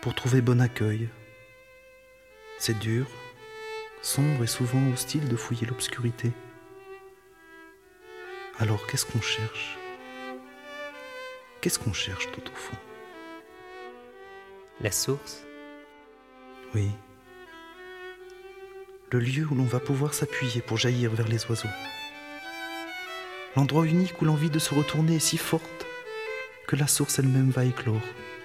pour trouver bon accueil. C'est dur, sombre et souvent hostile de fouiller l'obscurité. Alors qu'est-ce qu'on cherche ? Qu'est-ce qu'on cherche tout au fond ? La source ? Oui. Le lieu où l'on va pouvoir s'appuyer pour jaillir vers les oiseaux. L'endroit unique où l'envie de se retourner est si forte que la source elle-même va éclore.